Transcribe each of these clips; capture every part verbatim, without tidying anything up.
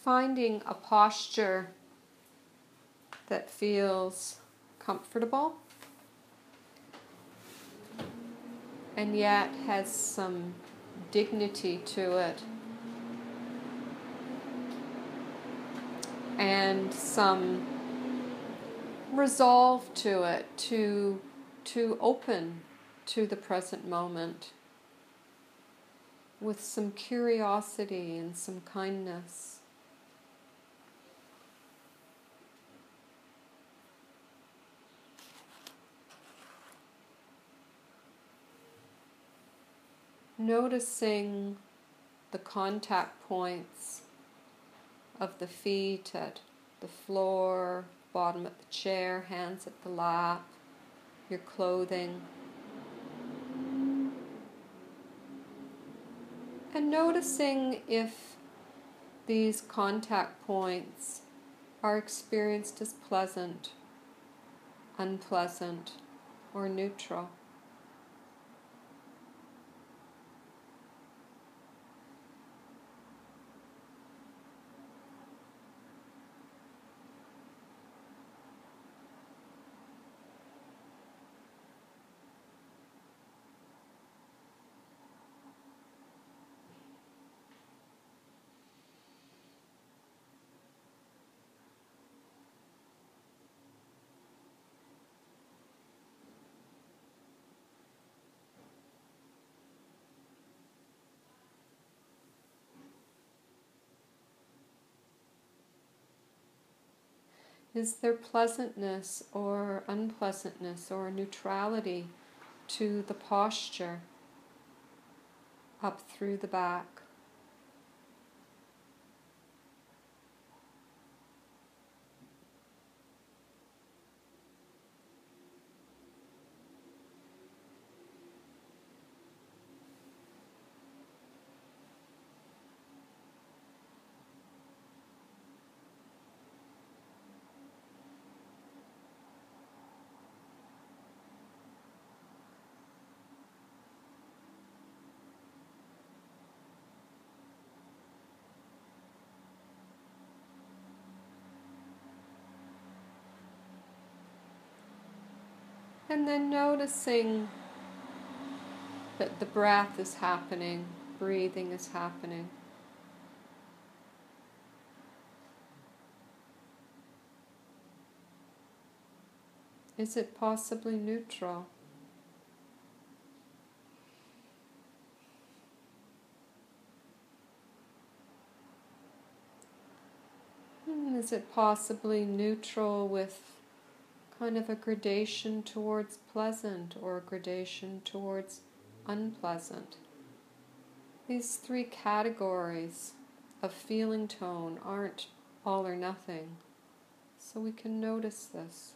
finding a posture that feels comfortable and yet has some dignity to it and some resolve to it to to open to the present moment with some curiosity and some kindness. Noticing the contact points of the feet at the floor, bottom of the chair, hands at the lap, your clothing. And noticing if these contact points are experienced as pleasant, unpleasant, or neutral. Is there pleasantness or unpleasantness or neutrality to the posture up through the back? And then noticing that the breath is happening, breathing is happening. Is it possibly neutral? Is it possibly neutral with kind of a gradation towards pleasant or a gradation towards unpleasant? These three categories of feeling tone aren't all or nothing, so we can notice this.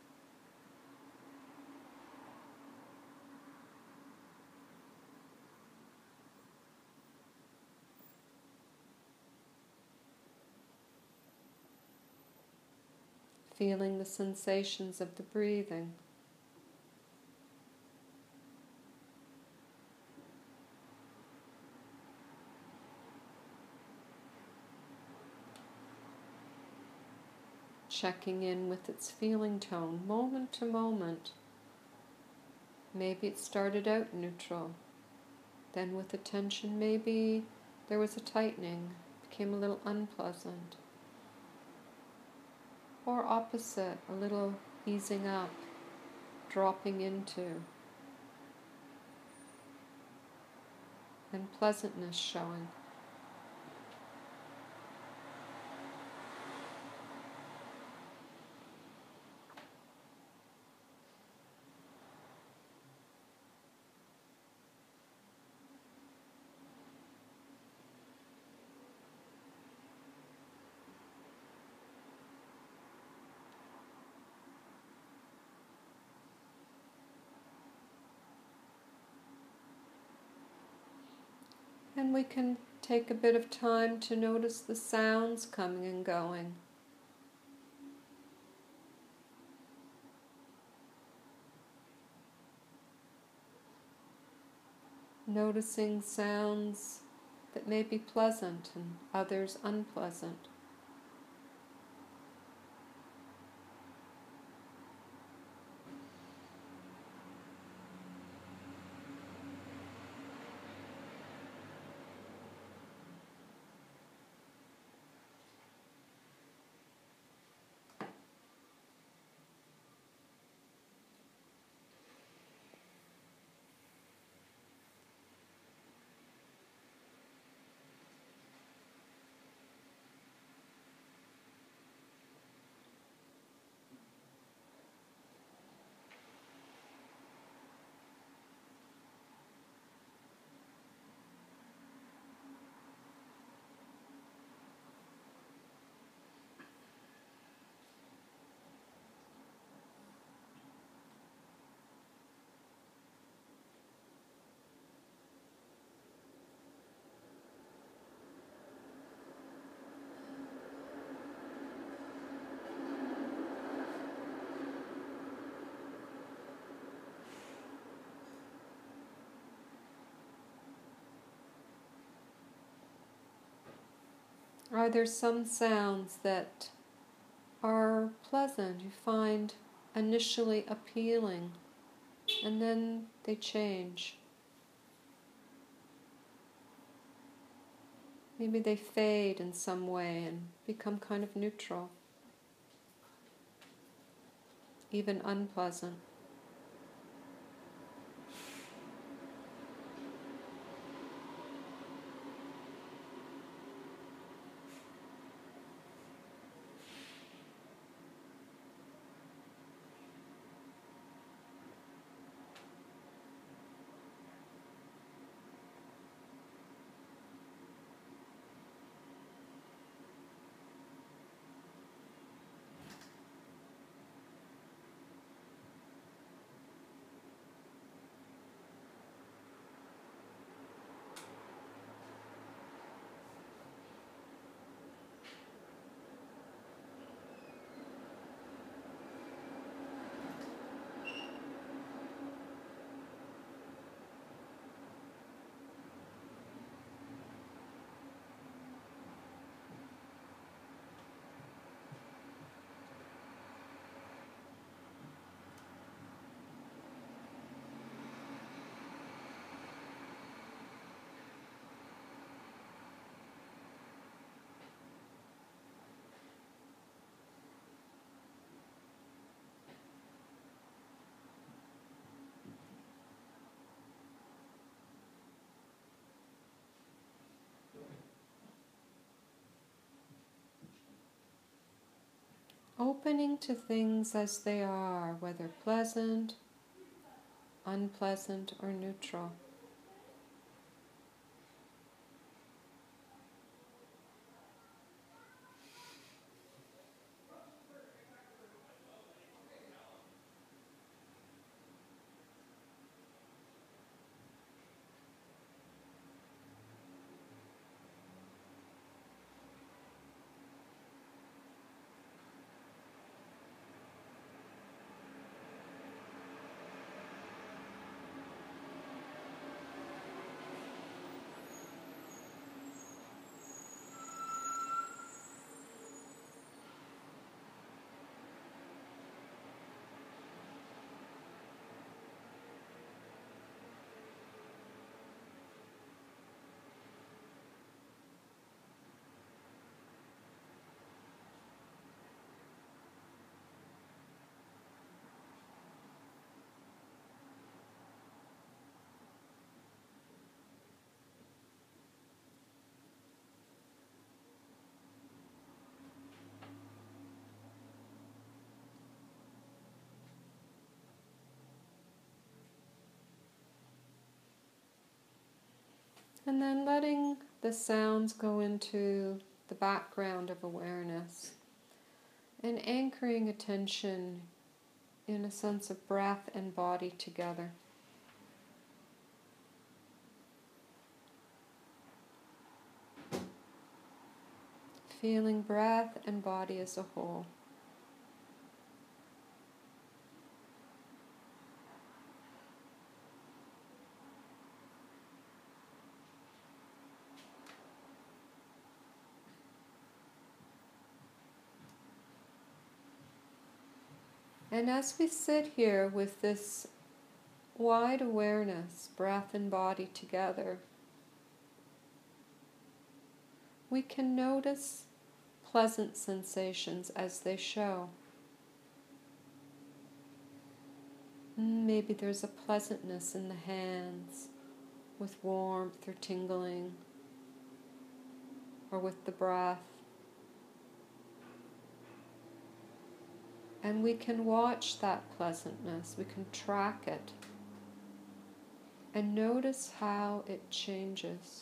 Feeling the sensations of the breathing. Checking in with its feeling tone, moment to moment. Maybe it started out neutral. Then with attention, maybe there was a tightening, became a little unpleasant. Or opposite, a little easing up, dropping into, and pleasantness showing. And we can take a bit of time to notice the sounds coming and going. Noticing sounds that may be pleasant and others unpleasant. Are there some sounds that are pleasant, you find initially appealing, and then they change? Maybe they fade in some way and become kind of neutral, even unpleasant. Opening to things as they are, whether pleasant, unpleasant, or neutral. And then letting the sounds go into the background of awareness and anchoring attention in a sense of breath and body together. Feeling breath and body as a whole. And as we sit here with this wide awareness, breath and body together, we can notice pleasant sensations as they show. Maybe there's a pleasantness in the hands with warmth or tingling, or with the breath. And we can watch that pleasantness, we can track it, and notice how it changes.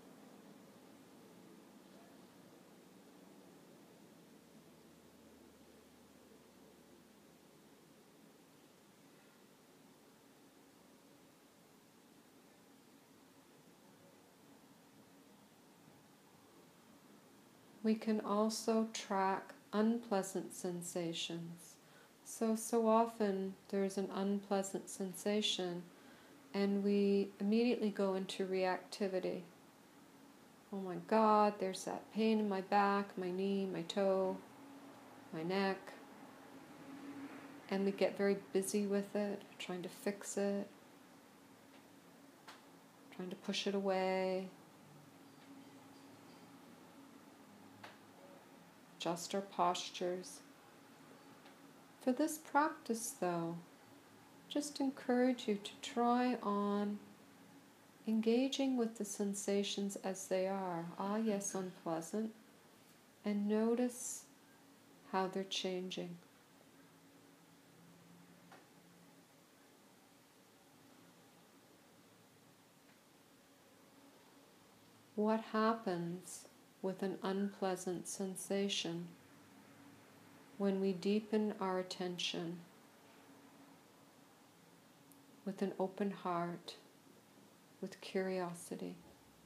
We can also track unpleasant sensations. So, so often there's an unpleasant sensation and we immediately go into reactivity. oh my God, there's that pain in my back, my knee, my toe, my neck. And we get very busy with it, trying to fix it, trying to push it away. Adjust our postures. For this practice, though, just encourage you to try on engaging with the sensations as they are. Ah, yes, unpleasant. And notice how they're changing. What happens with an unpleasant sensation when we deepen our attention with an open heart, with curiosity?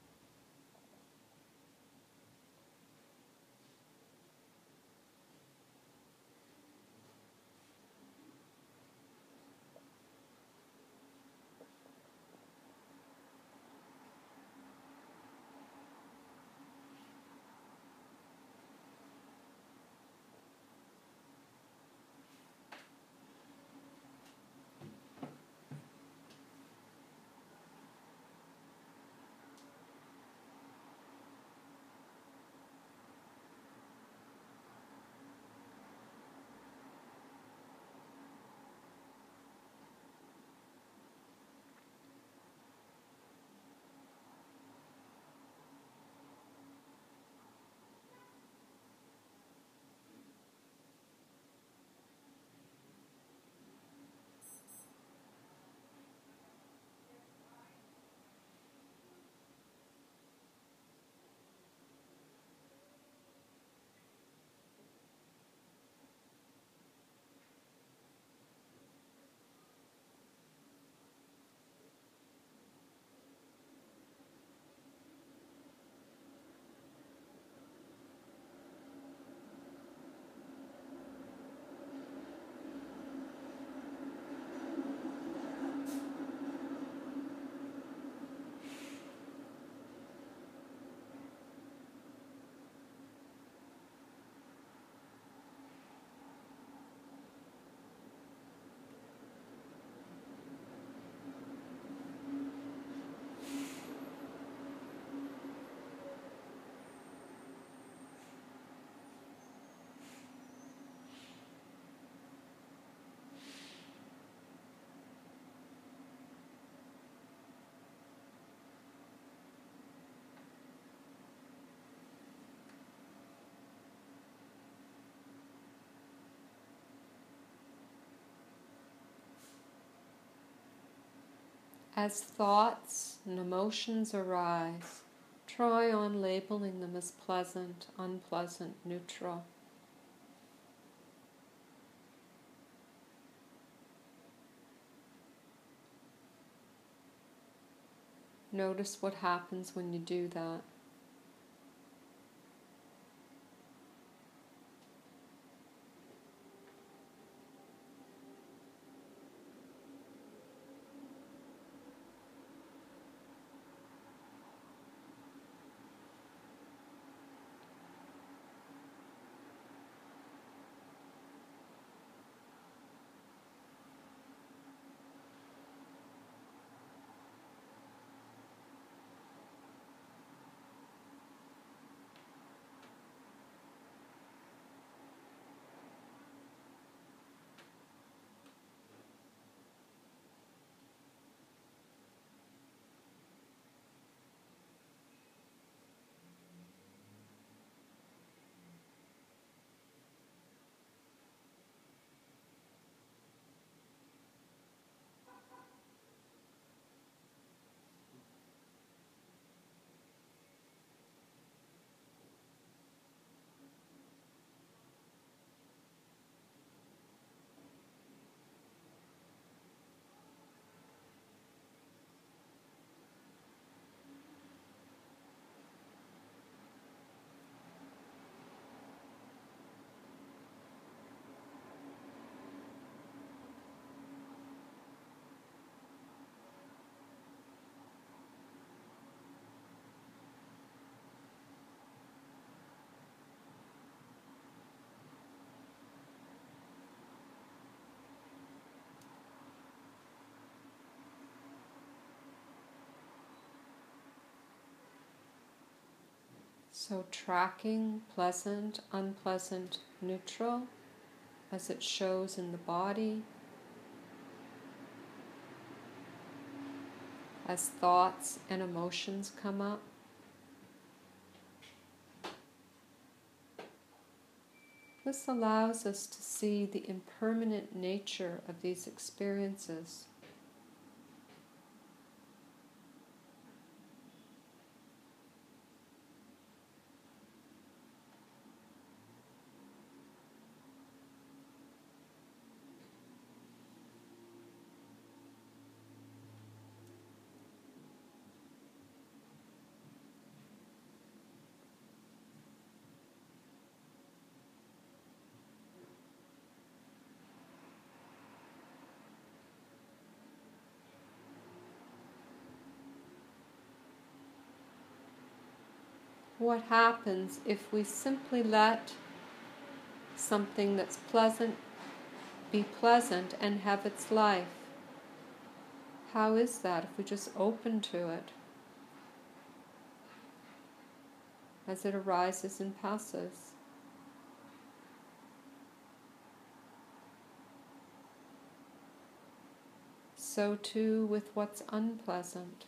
As thoughts and emotions arise, try on labeling them as pleasant, unpleasant, neutral. Notice what happens when you do that. So tracking pleasant, unpleasant, neutral as it shows in the body, as thoughts and emotions come up. This allows us to see the impermanent nature of these experiences. What happens if we simply let something that's pleasant be pleasant and have its life? How is that if we just open to it as it arises and passes? So too with what's unpleasant.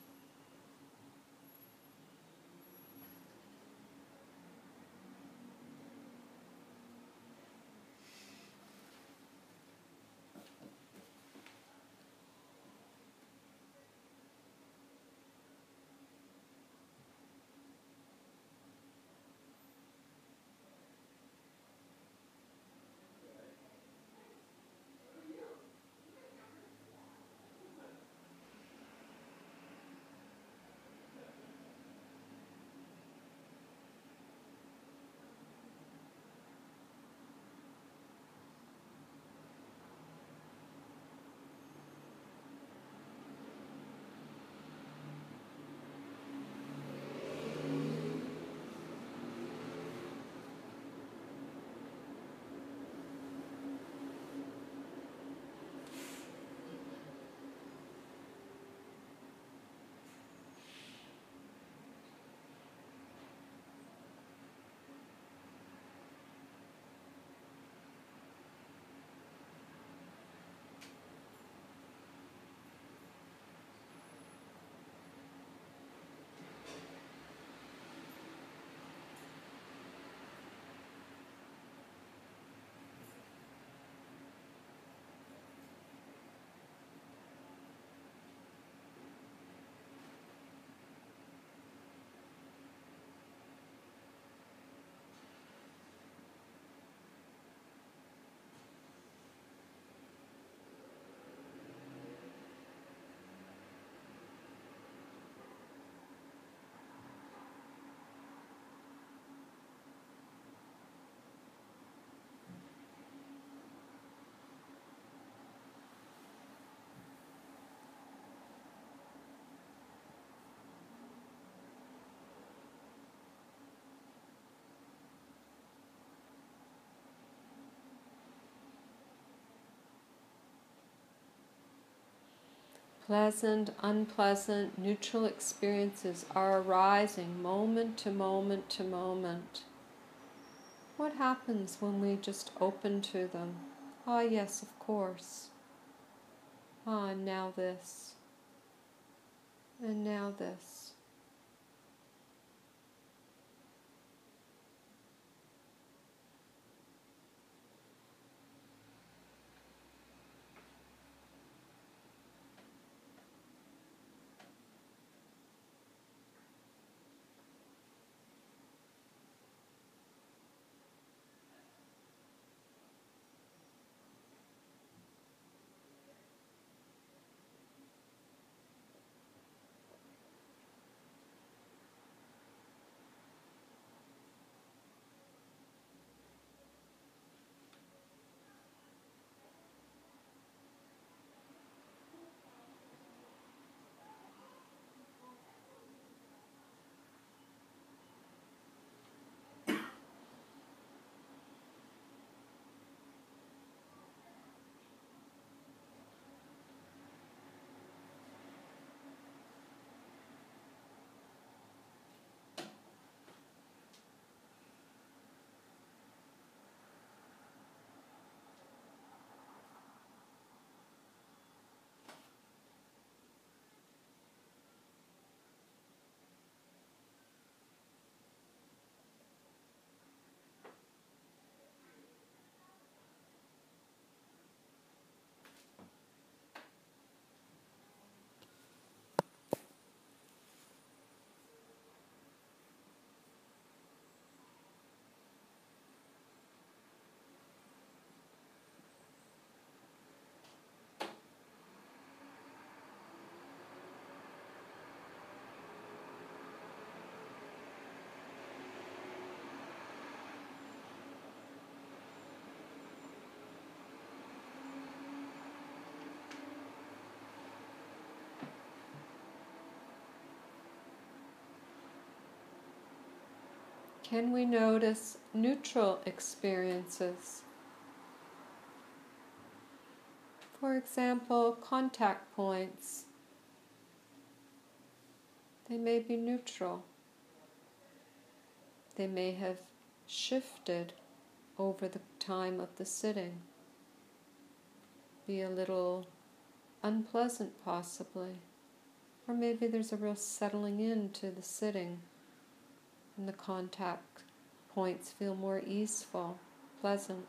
Pleasant, unpleasant, neutral experiences are arising moment to moment to moment. What happens when we just open to them? Ah, yes, of course. Ah, and now this. And now this. Can we notice neutral experiences? For example, contact points. They may be neutral. They may have shifted over the time of the sitting, be a little unpleasant possibly, or maybe there's a real settling into the sitting and the contact points feel more easeful, pleasant.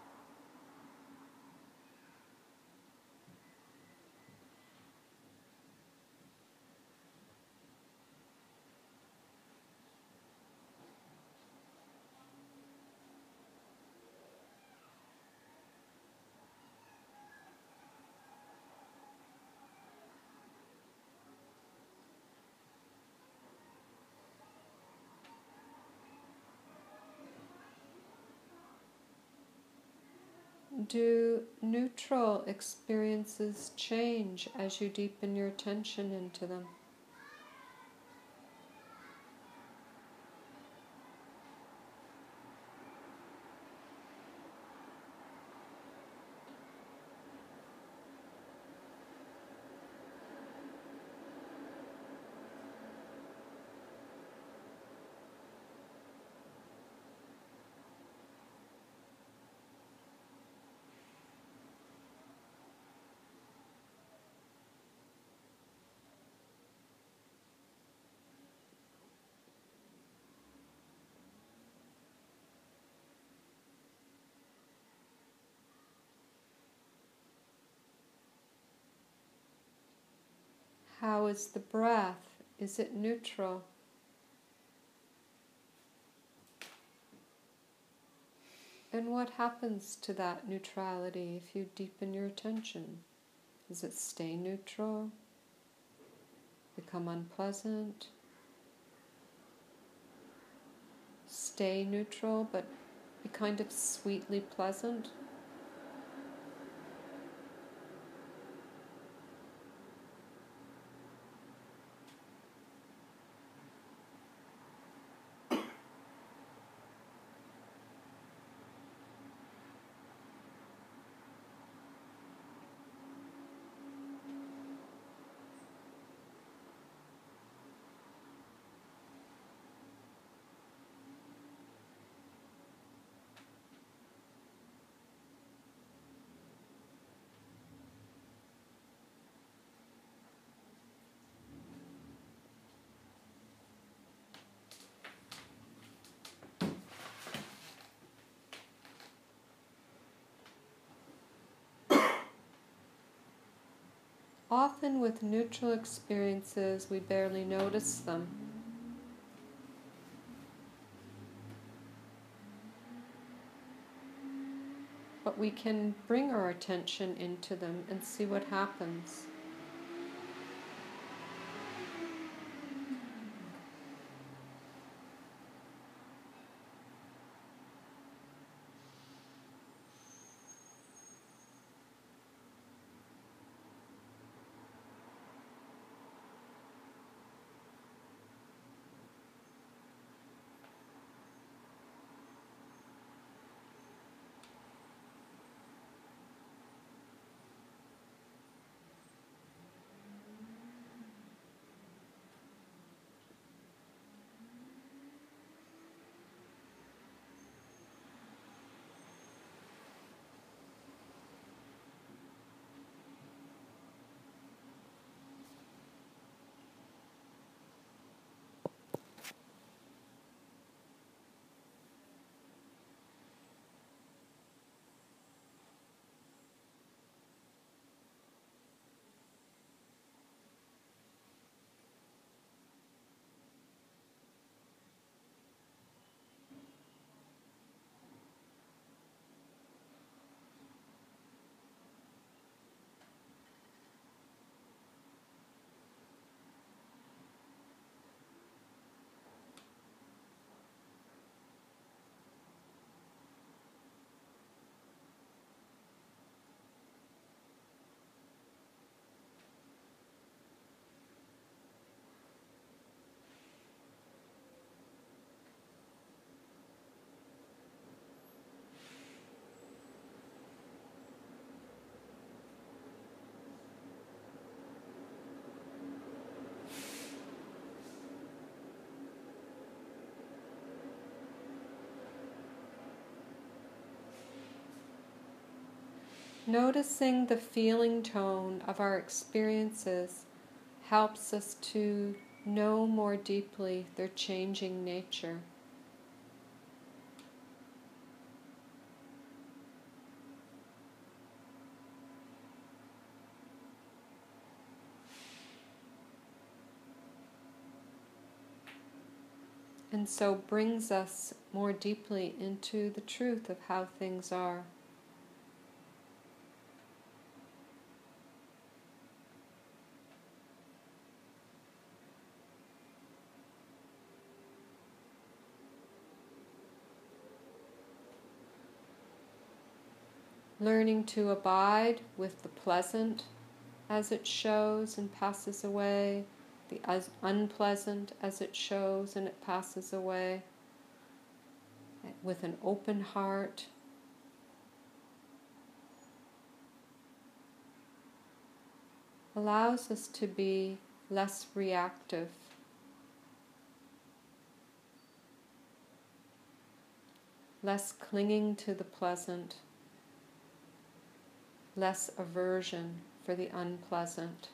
Do neutral experiences change as you deepen your attention into them? How is the breath? Is it neutral? And what happens to that neutrality if you deepen your attention? Does it stay neutral? Become unpleasant? Stay neutral but be kind of sweetly pleasant? Often with neutral experiences, we barely notice them. But we can bring our attention into them and see what happens. Noticing the feeling tone of our experiences helps us to know more deeply their changing nature. And so brings us more deeply into the truth of how things are. Learning to abide with the pleasant as it shows and passes away, the unpleasant as it shows and it passes away, with an open heart. Allows us to be less reactive, less clinging to the pleasant, less aversion for the unpleasant,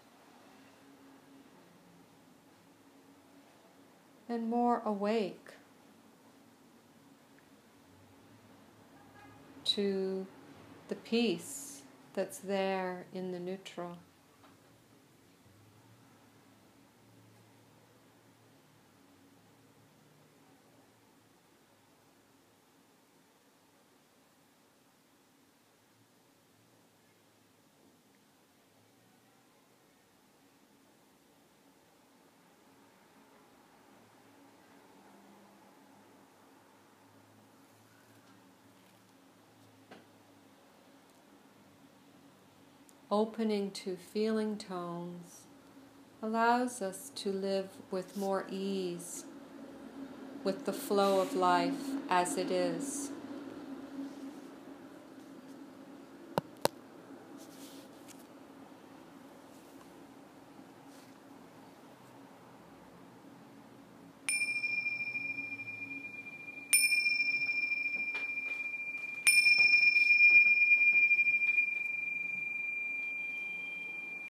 and more awake to the peace that's there in the neutral. Opening to feeling tones allows us to live with more ease, with the flow of life as it is.